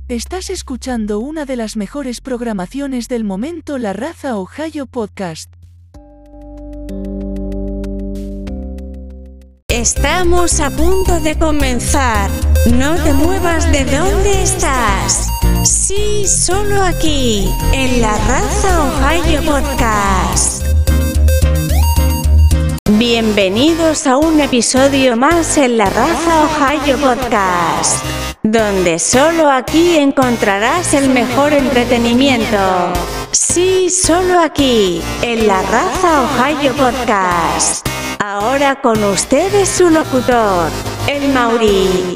Estás escuchando una de las mejores programaciones del momento, La Raza Ohio Podcast. Estamos a punto de comenzar. No te muevas de donde estás. Sí, solo aquí, en La Raza Ohio Podcast. Bienvenidos a un episodio más en La Raza Ohio Podcast, donde solo aquí encontrarás el mejor entretenimiento. Sí, solo aquí, en La Raza Ohio Podcast. Ahora con ustedes su locutor, el Mauri.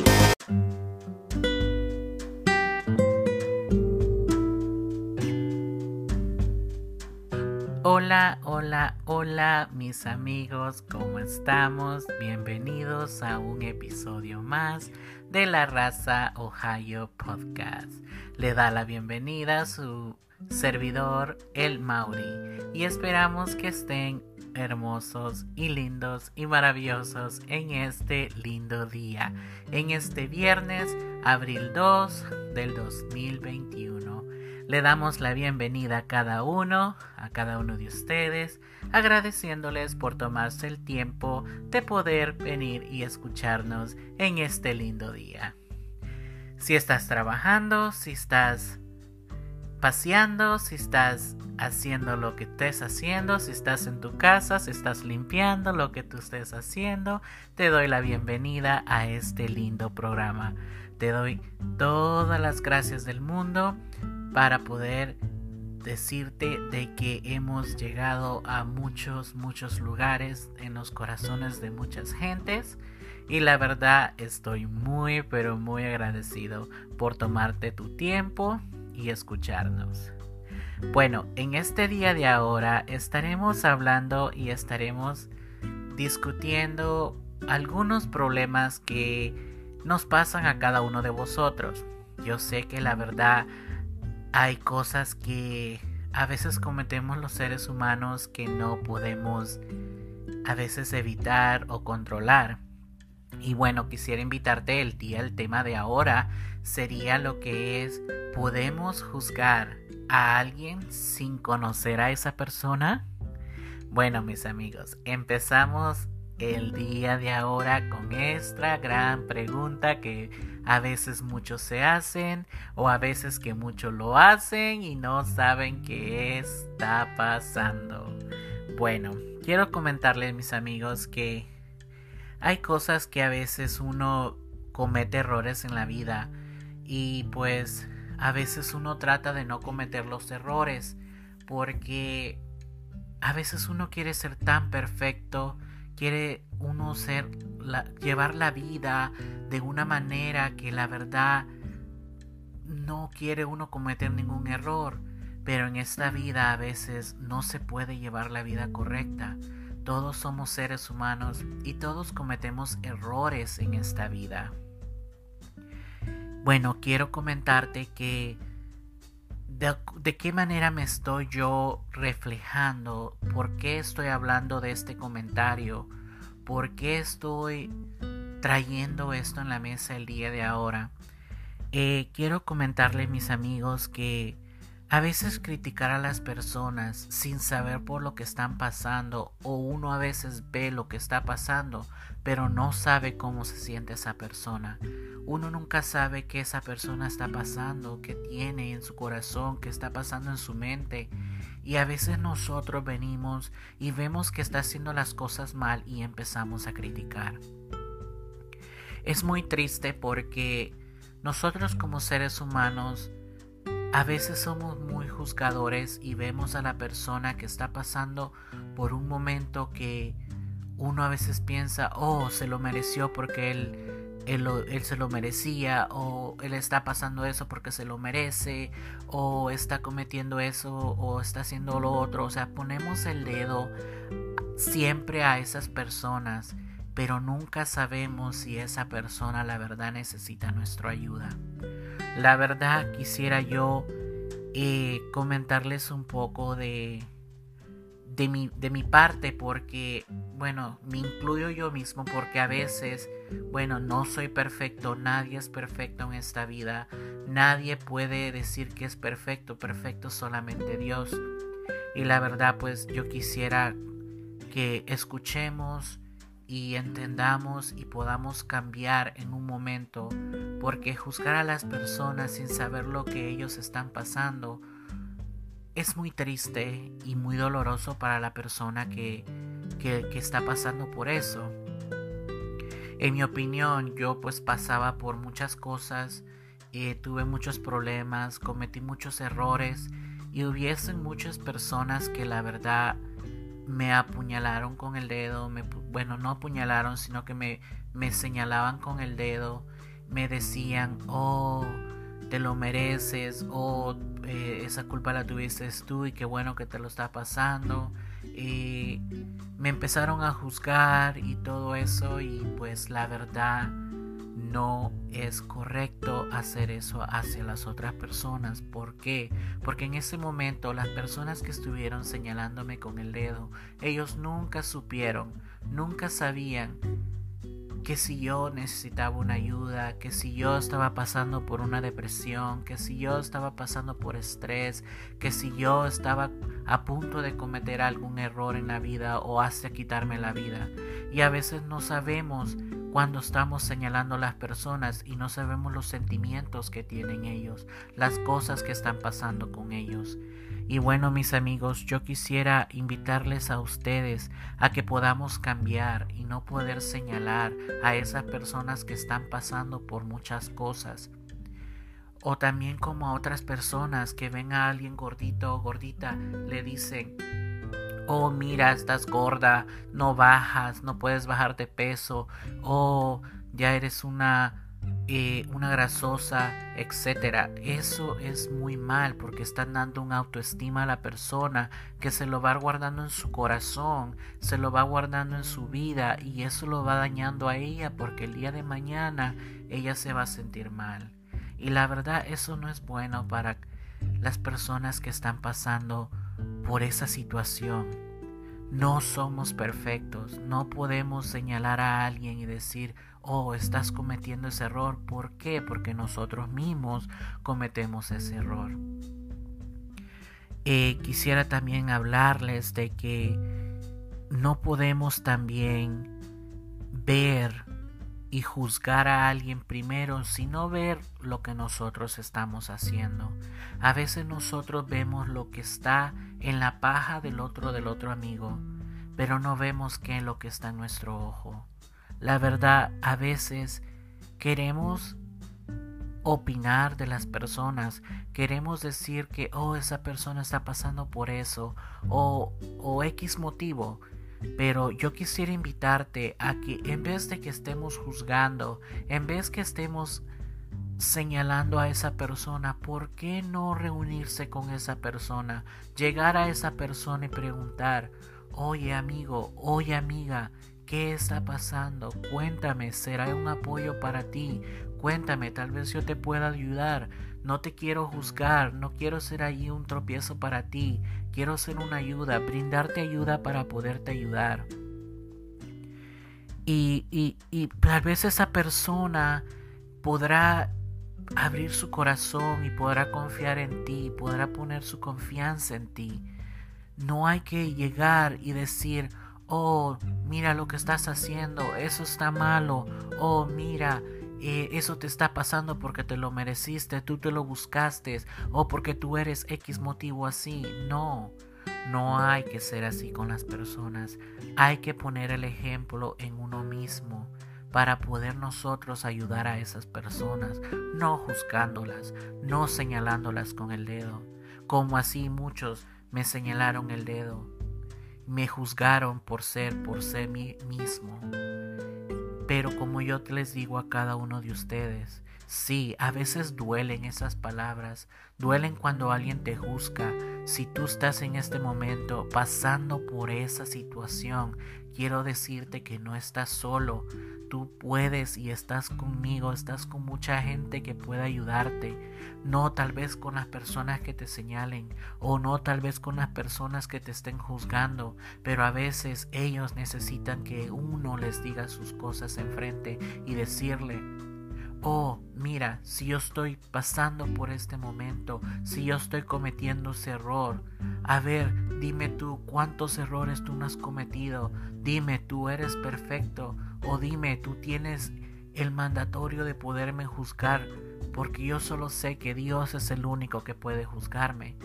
Hola mis amigos, ¿cómo estamos? Bienvenidos a un episodio más de La Raza Ohio Podcast. Le da la bienvenida a su servidor, el Mauri, y esperamos que estén hermosos y lindos y maravillosos en este lindo día, en este viernes, abril 2 del 2021. Le damos la bienvenida a cada uno de ustedes, agradeciéndoles por tomarse el tiempo de poder venir y escucharnos en este lindo día. Si estás trabajando, si estás paseando, si estás haciendo lo que estés haciendo, si estás en tu casa, si estás limpiando, lo que tú estés haciendo, te doy la bienvenida a este lindo programa. Te doy todas las gracias del mundo para poder decirte de que hemos llegado a muchos lugares en los corazones de muchas gentes, y la verdad estoy muy agradecido por tomarte tu tiempo y escucharnos. Bueno, en este día de ahora estaremos hablando y estaremos discutiendo algunos problemas que nos pasan a cada uno de vosotros. Yo sé que la verdad hay cosas que a veces cometemos los seres humanos que no podemos a veces evitar o controlar. Y bueno, quisiera invitarte el tema de ahora sería lo que es: ¿podemos juzgar a alguien sin conocer a esa persona? Bueno, mis amigos, empezamos el día de ahora con esta gran pregunta que a veces muchos se hacen, o a veces que muchos lo hacen y no saben qué está pasando. Bueno, quiero comentarles, mis amigos, que hay cosas que a veces uno comete errores en la vida, y pues a veces uno trata de no cometer los errores porque a veces uno quiere ser tan perfecto, quiere uno llevar la vida de una manera que la verdad no quiere uno cometer ningún error. Pero en esta vida a veces no se puede llevar la vida correcta. Todos somos seres humanos y todos cometemos errores en esta vida. Bueno, quiero comentarte que de qué manera me estoy yo reflejando, por qué estoy hablando de este comentario, por qué estoy trayendo esto en la mesa el día de ahora. Quiero comentarles, mis amigos, que a veces criticar a las personas sin saber por lo que están pasando, o uno a veces ve lo que está pasando pero no sabe cómo se siente esa persona. Uno nunca sabe qué esa persona está pasando, qué tiene en su corazón, qué está pasando en su mente. Y a veces nosotros venimos y vemos que está haciendo las cosas mal y empezamos a criticar. Es muy triste porque nosotros como seres humanos a veces somos muy juzgadores y vemos a la persona que está pasando por un momento que uno a veces piensa, se lo mereció porque él se lo merecía, o él está pasando eso porque se lo merece, o está cometiendo eso, o está haciendo lo otro. O sea, ponemos el dedo siempre a esas personas, pero nunca sabemos si esa persona la verdad necesita nuestra ayuda. La verdad quisiera yo comentarles un poco de mi parte, porque bueno, me incluyo yo mismo, porque a veces bueno, no soy perfecto, nadie es perfecto en esta vida, nadie puede decir que es perfecto solamente Dios. Y la verdad, pues yo quisiera que escuchemos y entendamos y podamos cambiar en un momento, porque juzgar a las personas sin saber lo que ellos están pasando es muy triste y muy doloroso para la persona que está pasando por eso. En mi opinión, yo pues pasaba por muchas cosas, tuve muchos problemas, cometí muchos errores y hubiesen muchas personas que la verdad me apuñalaron con el dedo, no apuñalaron, sino que me señalaban con el dedo, me decían, oh, te lo mereces, oh, esa culpa la tuviste tú y qué bueno que te lo está pasando. Y me empezaron a juzgar y todo eso, y pues la verdad no es correcto hacer eso hacia las otras personas. ¿Por qué? Porque en ese momento las personas que estuvieron señalándome con el dedo, ellos nunca supieron, nunca sabían que si yo necesitaba una ayuda, que si yo estaba pasando por una depresión, que si yo estaba pasando por estrés, que si yo estaba a punto de cometer algún error en la vida o hasta quitarme la vida. Y a veces no sabemos cuando estamos señalando a las personas y no sabemos los sentimientos que tienen ellos, las cosas que están pasando con ellos. Y bueno, mis amigos, yo quisiera invitarles a ustedes a que podamos cambiar y no poder señalar a esas personas que están pasando por muchas cosas. O también como a otras personas que ven a alguien gordito o gordita, le dicen, oh, mira, estás gorda, no bajas, no puedes bajar de peso, oh, ya eres una grasosa, etcétera. Eso es muy mal, porque están dando una autoestima a la persona que se lo va guardando en su corazón, se lo va guardando en su vida, y eso lo va dañando a ella, porque el día de mañana ella se va a sentir mal. Y la verdad, eso no es bueno para las personas que están pasando por esa situación. No somos perfectos, no podemos señalar a alguien y decir, oh, estás cometiendo ese error. ¿Por qué? Porque nosotros mismos cometemos ese error. Quisiera también hablarles de que no podemos también ver y juzgar a alguien primero, sino ver lo que nosotros estamos haciendo. A veces nosotros vemos lo que está en la paja del otro amigo, pero no vemos qué es lo que está en nuestro ojo. La verdad, a veces queremos opinar de las personas, queremos decir que, oh, esa persona está pasando por eso, o X motivo. Pero yo quisiera invitarte a que en vez de que estemos juzgando, en vez que estemos señalando a esa persona, ¿por qué no reunirse con esa persona? Llegar a esa persona y preguntar, oye amigo, oye amiga, ¿qué está pasando? Cuéntame, será un apoyo para ti. Cuéntame, tal vez yo te pueda ayudar. No te quiero juzgar, no quiero ser allí un tropiezo para ti. Quiero ser una ayuda, brindarte ayuda para poderte ayudar. Y tal vez esa persona podrá abrir su corazón y podrá confiar en ti, podrá poner su confianza en ti. No hay que llegar y decir, oh, mira lo que estás haciendo, eso está malo, oh, mira, eso te está pasando porque te lo mereciste, tú te lo buscaste, o porque tú eres X motivo así. No hay que ser así con las personas. Hay que poner el ejemplo en uno mismo para poder nosotros ayudar a esas personas, no juzgándolas, no señalándolas con el dedo, como así muchos me señalaron el dedo, me juzgaron por ser mí mismo. Pero como yo les digo a cada uno de ustedes, sí, a veces duelen esas palabras, duelen cuando alguien te juzga. Si tú estás en este momento pasando por esa situación, quiero decirte que no estás solo. Tú puedes y estás conmigo, estás con mucha gente que puede ayudarte. No tal vez con las personas que te señalen o no tal vez con las personas que te estén juzgando, pero a veces ellos necesitan que uno les diga sus cosas enfrente y decirle: oh, mira, si yo estoy pasando por este momento, si yo estoy cometiendo ese error, a ver, dime tú cuántos errores tú no has cometido, dime tú eres perfecto, o dime tú tienes el mandatorio de poderme juzgar, porque yo solo sé que Dios es el único que puede juzgarme.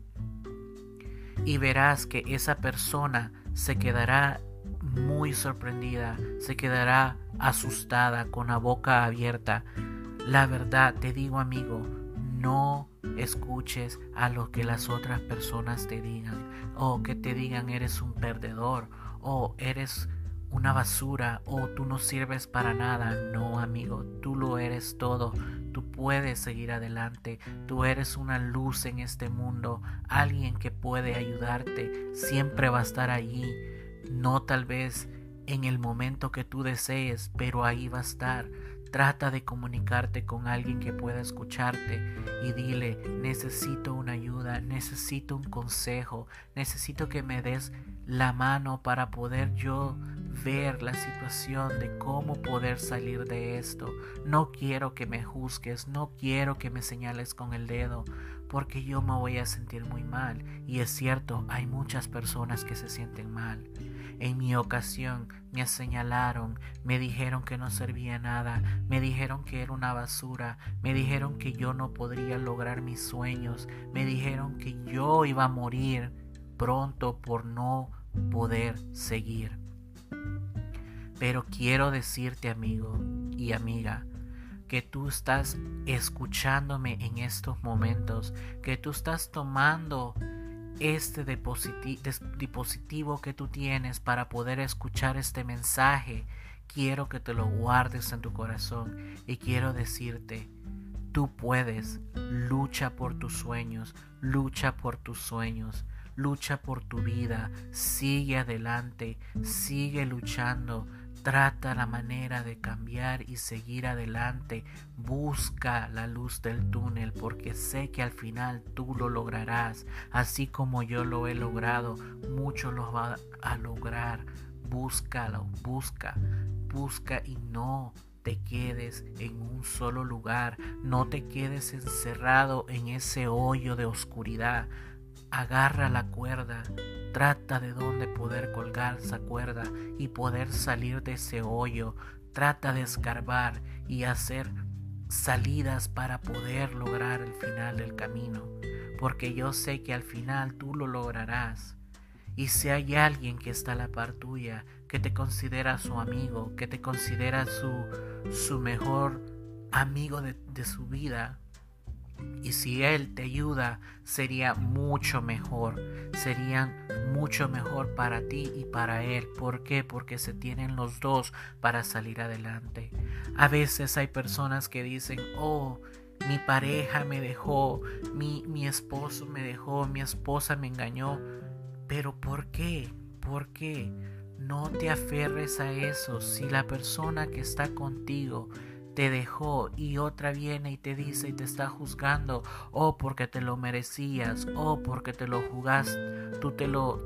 Y verás que esa persona se quedará muy sorprendida, se quedará asustada, con la boca abierta. La verdad, te digo, amigo, no escuches a lo que las otras personas te digan, o que te digan eres un perdedor, o eres una basura, o tú no sirves para nada. No, amigo, tú lo eres todo. Tú puedes seguir adelante. Tú eres una luz en este mundo, alguien que puede ayudarte. Siempre va a estar allí. No tal vez en el momento que tú desees, pero ahí va a estar. Trata de comunicarte con alguien que pueda escucharte y dile: necesito una ayuda, necesito un consejo, necesito que me des la mano para poder yo ver la situación de cómo poder salir de esto. No quiero que me juzgues, no quiero que me señales con el dedo, porque yo me voy a sentir muy mal. Y es cierto, hay muchas personas que se sienten mal. En mi ocasión me señalaron, me dijeron que no servía nada, me dijeron que era una basura, me dijeron que yo no podría lograr mis sueños, me dijeron que yo iba a morir pronto por no poder seguir. Pero quiero decirte, amigo y amiga, que tú estás escuchándome en estos momentos, que tú estás tomando este dispositivo que tú tienes para poder escuchar este mensaje. Quiero que te lo guardes en tu corazón y quiero decirte: tú puedes. Lucha por tus sueños, lucha por tus sueños, lucha por tu vida, sigue adelante, sigue luchando. Trata la manera de cambiar y seguir adelante. Busca la luz del túnel, porque sé que al final tú lo lograrás. Así como yo lo he logrado, muchos lo van a lograr. Búscalo, busca y no te quedes en un solo lugar. No te quedes encerrado en ese hoyo de oscuridad. Agarra la cuerda, trata de dónde poder colgar esa cuerda y poder salir de ese hoyo. Trata de escarbar y hacer salidas para poder lograr el final del camino, porque yo sé que al final tú lo lograrás. Y si hay alguien que está a la par tuya, que te considera su amigo, que te considera su mejor amigo de su vida, y si él te ayuda, sería mucho mejor. Serían mucho mejor para ti y para él. ¿Por qué? Porque se tienen los dos para salir adelante. A veces hay personas que dicen: oh, mi pareja me dejó, mi esposo me dejó, mi esposa me engañó. Pero ¿por qué? ¿Por qué? No te aferres a eso. Si la persona que está contigo te dejó y otra viene y te dice y te está juzgando, o porque te lo merecías, o porque te lo jugaste, tú te lo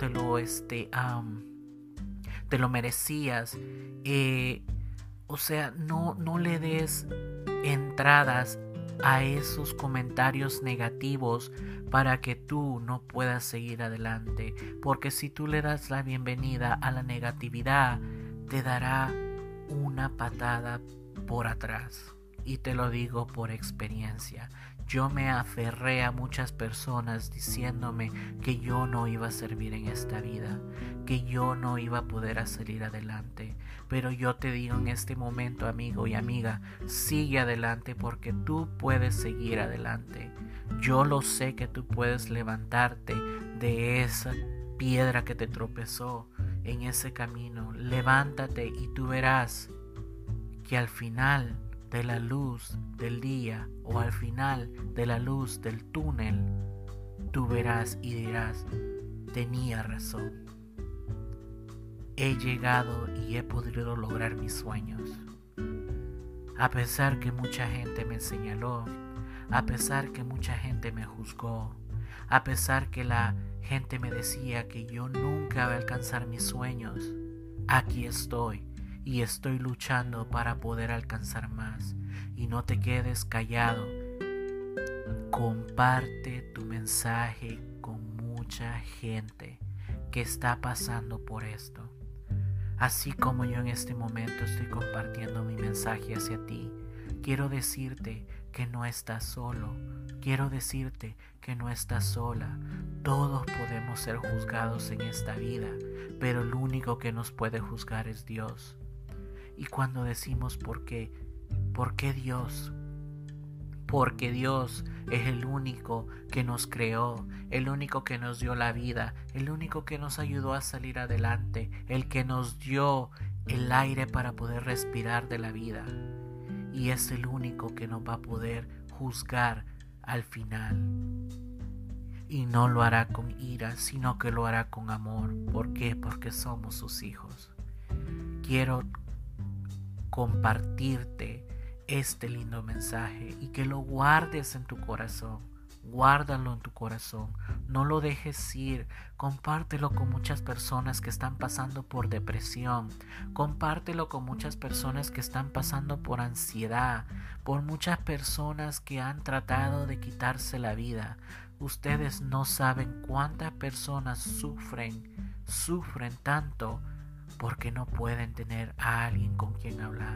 merecías, o sea, no le des entradas a esos comentarios negativos para que tú no puedas seguir adelante, porque si tú le das la bienvenida a la negatividad, te dará una patada por atrás. Y te lo digo por experiencia. Yo me aferré a muchas personas diciéndome que yo no iba a servir en esta vida, que yo no iba a poder salir adelante. Pero yo te digo en este momento, amigo y amiga, sigue adelante, porque tú puedes seguir adelante. Yo lo sé que tú puedes levantarte de esa piedra que te tropezó en ese camino. Levántate y tú verás que al final de la luz del día, o al final de la luz del túnel, tú verás y dirás: tenía razón. he llegado y he podido lograr mis sueños. A pesar que mucha gente me señaló, a pesar que mucha gente me juzgó, a pesar que la gente me decía que yo nunca iba a alcanzar mis sueños, aquí estoy y estoy luchando para poder alcanzar más. Y no te quedes callado. Comparte tu mensaje con mucha gente que está pasando por esto. Así como yo en este momento estoy compartiendo mi mensaje hacia ti, quiero decirte que no estás solo. Quiero decirte que no estás sola. Todos podemos ser juzgados en esta vida, pero el único que nos puede juzgar es Dios. Y cuando decimos ¿por qué Dios? Porque Dios es el único que nos creó, el único que nos dio la vida, el único que nos ayudó a salir adelante, el que nos dio el aire para poder respirar de la vida. Y es el único que nos va a poder juzgar al final. Y no lo hará con ira, sino que lo hará con amor. ¿Por qué? Porque somos sus hijos. Quiero compartirte este lindo mensaje y que lo guardes en tu corazón. Guárdalo en tu corazón, no lo dejes ir. Compártelo con muchas personas que están pasando por depresión. Compártelo con muchas personas que están pasando por ansiedad, por muchas personas que han tratado de quitarse la vida. Ustedes no saben cuántas personas sufren tanto porque no pueden tener a alguien con quien hablar.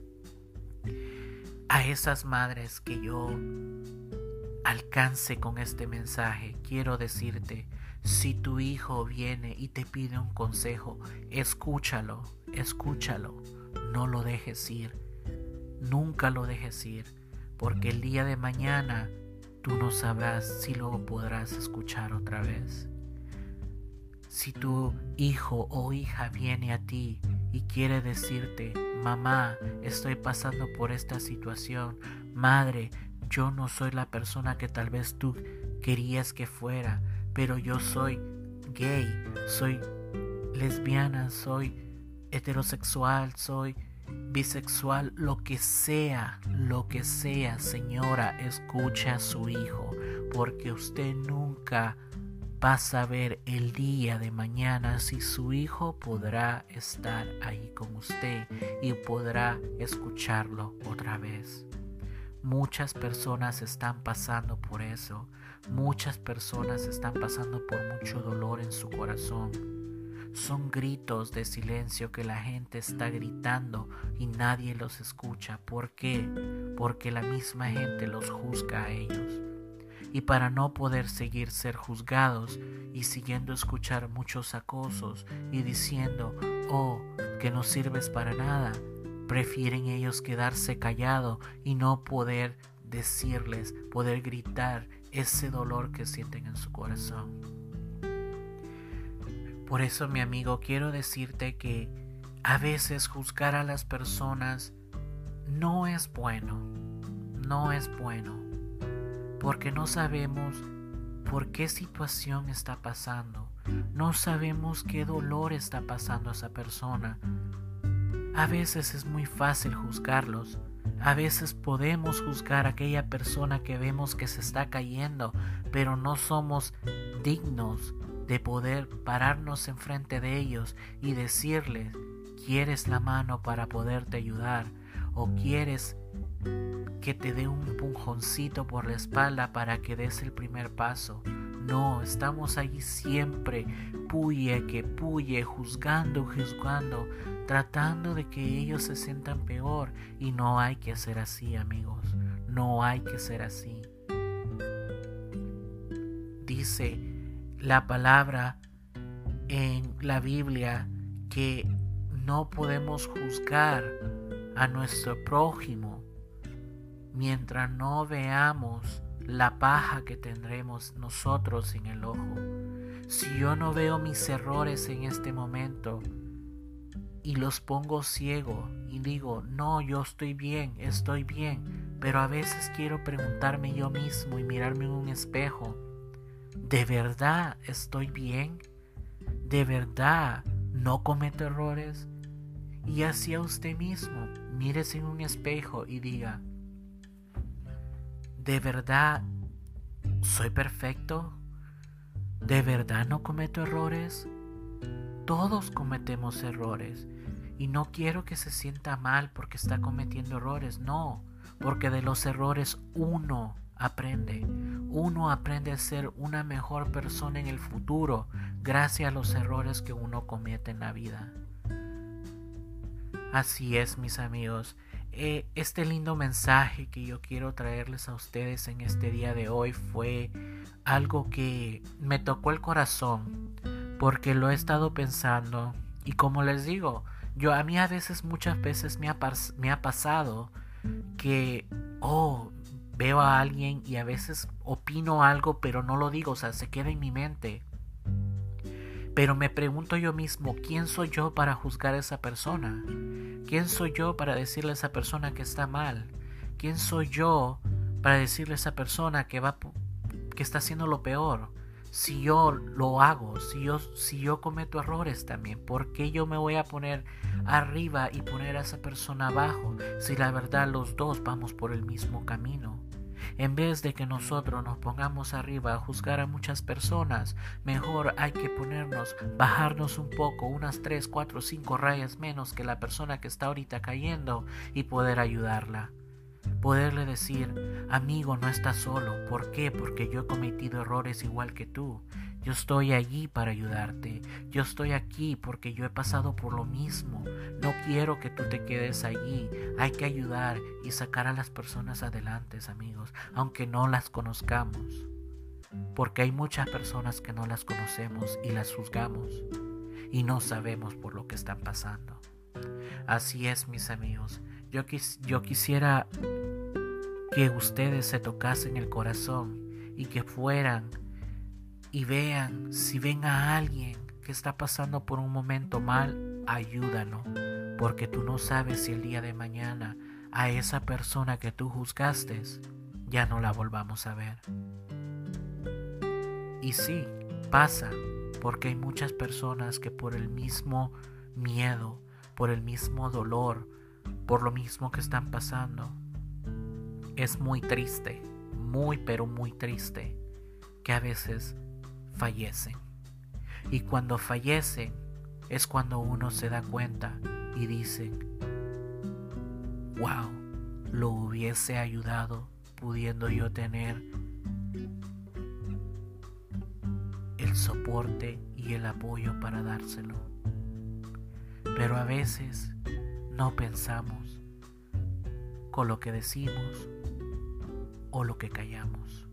A esas madres que yo alcance con este mensaje, quiero decirte, si tu hijo viene y te pide un consejo, escúchalo, no lo dejes ir, nunca lo dejes ir, porque el día de mañana tú no sabrás si lo podrás escuchar otra vez. Si tu hijo o hija viene a ti y quiere decirte, mamá, estoy pasando por esta situación, madre, yo no soy la persona que tal vez tú querías que fuera, pero yo soy gay, soy lesbiana, soy heterosexual, soy bisexual, lo que sea, señora, escucha a su hijo, porque usted nunca va a saber el día de mañana si su hijo podrá estar ahí con usted y podrá escucharlo otra vez. Muchas personas están pasando por eso. Muchas personas están pasando por mucho dolor en su corazón. Son gritos de silencio que la gente está gritando y nadie los escucha. ¿Por qué? Porque la misma gente los juzga a ellos. Y para no poder seguir ser juzgados y siguiendo escuchar muchos acosos y diciendo, oh, que no sirves para nada, prefieren ellos quedarse callados y no poder decirles, poder gritar ese dolor que sienten en su corazón. Por eso, mi amigo, quiero decirte que a veces juzgar a las personas no es bueno, porque no sabemos por qué situación está pasando, no sabemos qué dolor está pasando a esa persona. A veces es muy fácil juzgarlos. A veces podemos juzgar a aquella persona que vemos que se está cayendo, pero no somos dignos de poder pararnos enfrente de ellos y decirles, ¿quieres la mano para poderte ayudar? ¿O quieres que te dé un empujoncito por la espalda para que des el primer paso? No, estamos allí siempre, puye, juzgando, tratando de que ellos se sientan peor. Y no hay que ser así, amigos, no hay que ser así. Dice la palabra en la Biblia que no podemos juzgar a nuestro prójimo mientras no veamos la paja que tendremos nosotros en el ojo. Si yo no veo mis errores en este momento y los pongo ciego y digo, no, yo estoy bien, pero a veces quiero preguntarme yo mismo y mirarme en un espejo, ¿de verdad estoy bien? ¿De verdad no cometo errores. Y hacia usted mismo, mírese en un espejo y diga, ¿de verdad soy perfecto? ¿De verdad no cometo errores? Todos cometemos errores. Y no quiero que se sienta mal porque está cometiendo errores. No, porque de los errores uno aprende. Uno aprende a ser una mejor persona en el futuro gracias a los errores que uno comete en la vida. Así es, mis amigos. Este lindo mensaje que yo quiero traerles a ustedes en este día de hoy fue algo que me tocó el corazón, porque lo he estado pensando. Y como les digo, a mí muchas veces me ha pasado que veo a alguien y a veces opino algo, pero no lo digo, se queda en mi mente. Pero me pregunto yo mismo, ¿quién soy yo para juzgar a esa persona? ¿Quién soy yo para decirle a esa persona que está mal? ¿Quién soy yo para decirle a esa persona que está haciendo lo peor? Si yo lo hago, si yo cometo errores también, ¿por qué yo me voy a poner arriba y poner a esa persona abajo? Si la verdad los dos vamos por el mismo camino. En vez de que nosotros nos pongamos arriba a juzgar a muchas personas, mejor hay que bajarnos un poco, unas 3, 4, 5 rayas menos que la persona que está ahorita cayendo y poder ayudarla. Poderle decir, amigo, no estás solo. ¿Por qué? Porque yo he cometido errores igual que tú. Yo estoy allí para ayudarte. Yo estoy aquí porque yo he pasado por lo mismo. No quiero que tú te quedes allí. Hay que ayudar y sacar a las personas adelante, amigos, aunque no las conozcamos. Porque hay muchas personas que no las conocemos y las juzgamos y no sabemos por lo que están pasando. Así es, mis amigos. Yo quisiera que ustedes se tocasen el corazón y que fueran y vean, si ven a alguien que está pasando por un momento mal, ayúdalo, porque tú no sabes si el día de mañana a esa persona que tú juzgaste ya no la volvamos a ver. Y sí, pasa, porque hay muchas personas que por el mismo miedo, por el mismo dolor, por lo mismo que están pasando, es muy triste, muy pero muy triste, que a veces fallecen. Y cuando fallecen es cuando uno se da cuenta y dice, wow, lo hubiese ayudado pudiendo yo tener el soporte y el apoyo para dárselo. Pero a veces no pensamos con lo que decimos o lo que callamos.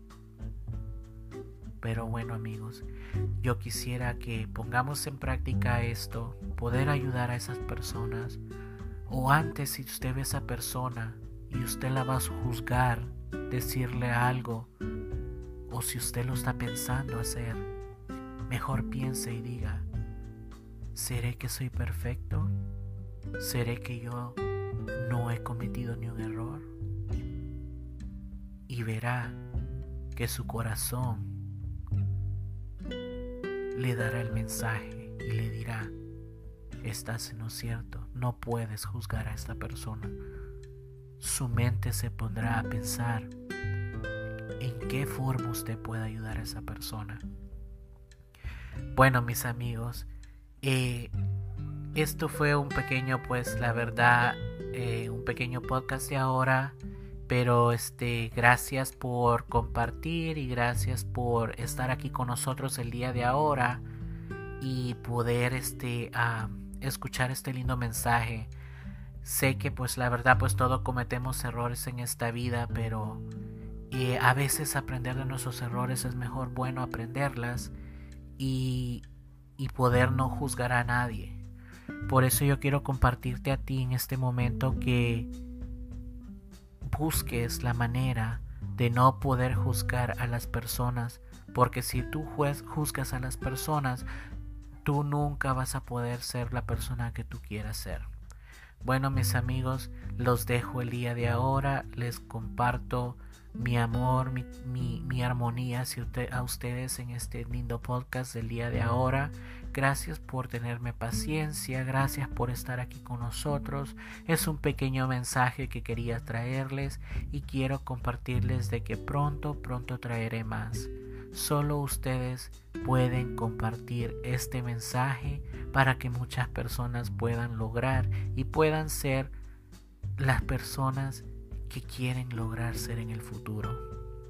Pero bueno, amigos, yo quisiera que pongamos en práctica esto, poder ayudar a esas personas. O antes, si usted ve a esa persona y usted la va a juzgar, decirle algo, o si usted lo está pensando hacer, mejor piense y diga, ¿seré que soy perfecto? ¿Seré que yo no he cometido ni un error? Y verá que su corazón le dará el mensaje y le dirá, estás en lo cierto, no puedes juzgar a esta persona. Su mente se pondrá a pensar en qué forma usted puede ayudar a esa persona. Bueno, mis amigos, esto fue un pequeño, un pequeño podcast de ahora. Pero gracias por compartir y gracias por estar aquí con nosotros el día de ahora y poder escuchar este lindo mensaje. Sé que la verdad todos cometemos errores en esta vida, pero a veces aprender de nuestros errores es mejor aprenderlas y poder no juzgar a nadie. Por eso yo quiero compartirte a ti en este momento que busques la manera de no poder juzgar a las personas, porque si tú juzgas a las personas, tú nunca vas a poder ser la persona que tú quieras ser. Bueno, mis amigos, los dejo el día de ahora, les comparto mi amor, mi armonía a ustedes en este lindo podcast del día de ahora. Gracias por tenerme paciencia, gracias por estar aquí con nosotros. Es un pequeño mensaje que quería traerles y quiero compartirles de que pronto traeré más. Solo ustedes pueden compartir este mensaje para que muchas personas puedan lograr y puedan ser las personas que quieren lograr ser en el futuro.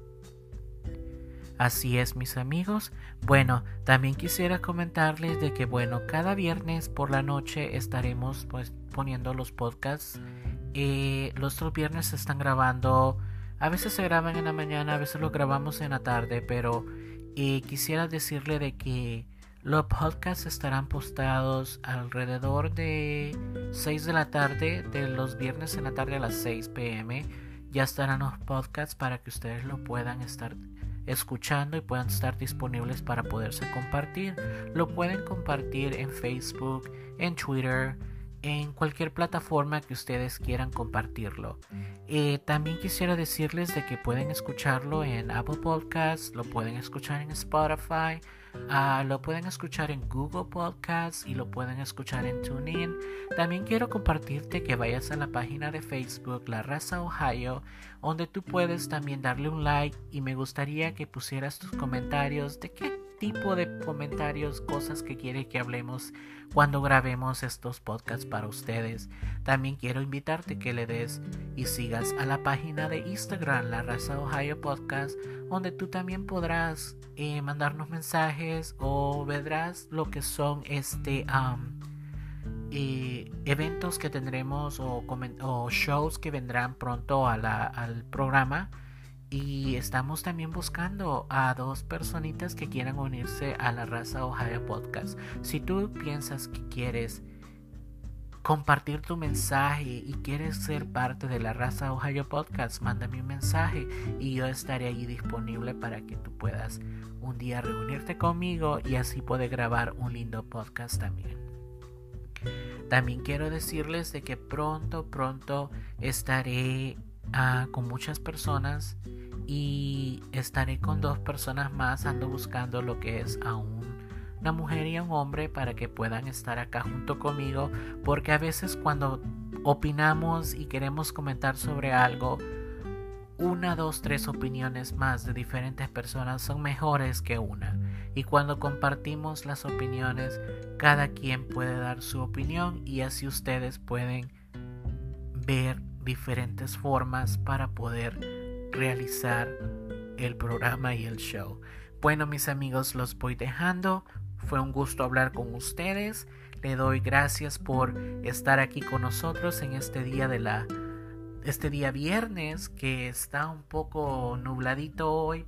Así es, mis amigos. Bueno, también quisiera comentarles de que cada viernes por la noche estaremos poniendo los podcasts. Los otros viernes se están grabando. A veces se graban en la mañana, a veces lo grabamos en la tarde, pero quisiera decirle de que los podcasts estarán postados alrededor de 6 de la tarde, de los viernes en la tarde a las 6 p.m. Ya estarán los podcasts para que ustedes lo puedan estar escuchando y puedan estar disponibles para poderse compartir. Lo pueden compartir en Facebook, en Twitter, en cualquier plataforma que ustedes quieran compartirlo. También quisiera decirles de que pueden escucharlo en Apple Podcasts, lo pueden escuchar en Spotify, lo pueden escuchar en Google Podcasts y lo pueden escuchar en TuneIn. También quiero compartirte que vayas a la página de Facebook La Raza Ohio, donde tú puedes también darle un like, y me gustaría que pusieras tus comentarios de qué tipo de comentarios, cosas que quiere que hablemos cuando grabemos estos podcasts para ustedes. También quiero invitarte que le des y sigas a la página de Instagram La Raza Ohio Podcast, donde tú también podrás mandarnos mensajes o verás lo que son eventos que tendremos o shows que vendrán pronto al programa. Y estamos también buscando a 2 personitas que quieran unirse a La Raza Ohio Podcast. Si tú piensas que quieres compartir tu mensaje y quieres ser parte de La Raza Ohio Podcast, mándame un mensaje y yo estaré allí disponible para que tú puedas un día reunirte conmigo y así poder grabar un lindo podcast también. También quiero decirles de que pronto estaré con muchas personas y estaré con 2 personas más. Ando buscando lo que es a una mujer y a un hombre para que puedan estar acá junto conmigo, porque a veces cuando opinamos y queremos comentar sobre algo, 1, 2, 3 opiniones más de diferentes personas son mejores que una, y cuando compartimos las opiniones, cada quien puede dar su opinión y así ustedes pueden ver diferentes formas para poder realizar el programa y el show. Bueno, mis amigos, los voy dejando. Fue un gusto hablar con ustedes. Le doy gracias por estar aquí con nosotros en este día viernes, que está un poco nubladito hoy,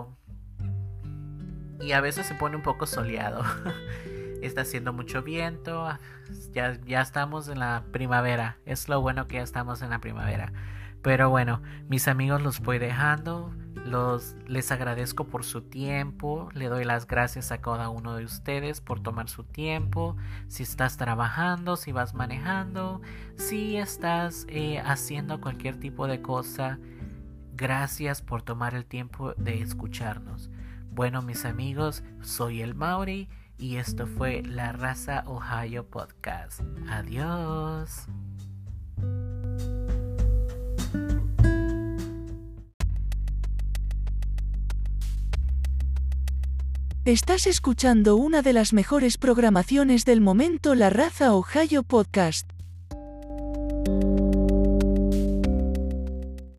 y a veces se pone un poco soleado. Está haciendo mucho viento. Ya estamos en la primavera. Es lo bueno que ya estamos en la primavera. Pero bueno, mis amigos, los voy dejando. Les agradezco por su tiempo. Le doy las gracias a cada uno de ustedes por tomar su tiempo. Si estás trabajando, si vas manejando, si estás haciendo cualquier tipo de cosa, gracias por tomar el tiempo de escucharnos. Bueno, mis amigos, soy el Mauri y esto fue La Raza Ohio Podcast. Adiós. Estás escuchando una de las mejores programaciones del momento, La Raza Ohio Podcast.